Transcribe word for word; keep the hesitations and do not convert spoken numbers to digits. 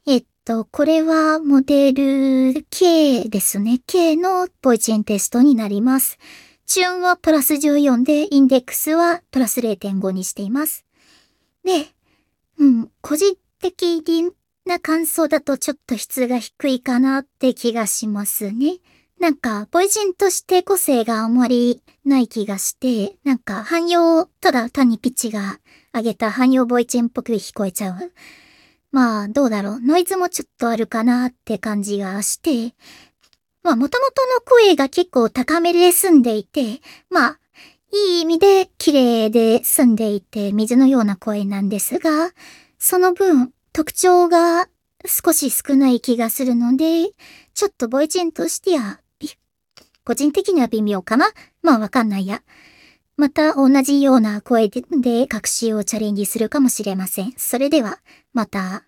えっと、これはモデル K ですね。K のポイチンテストになります。チューンはプラスじゅうよんで、インデックスはプラス れいてんご にしています。で、うん、個人的な感想だとちょっと質が低いかなって気がしますね。なんか、ポイチンとして個性があまりない気がして、なんか、汎用、ただ単にピッチが上げた汎用ボイチンっぽく聞こえちゃう。まあ、どうだろう。ノイズもちょっとあるかなって感じがして、まあ、元々の声が結構高めで済んでいて、まあ、いい意味で綺麗で済んでいて水のような声なんですが、その分特徴が少し少ない気がするので、ちょっとボイチンとしては、個人的には微妙かな。まあわかんないや。また同じような声で、で、隠しをチャレンジするかもしれません。それでは、また。